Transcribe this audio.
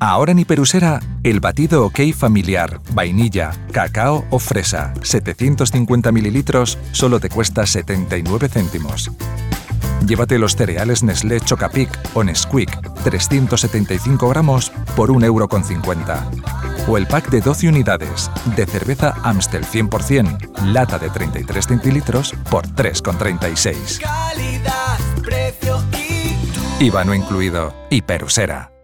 Ahora en Hiperusera, el batido OK familiar, vainilla, cacao o fresa, 750 mililitros, solo te cuesta 79 céntimos. Llévate los cereales Nestlé Chocapic o Nesquik, 375 gramos por 1,50 €. O el pack de 12 unidades de cerveza Amstel 100%, lata de 33 centilitros por 3,36 €. Calidad, precio y tú. IVA no incluido. Hiperusera.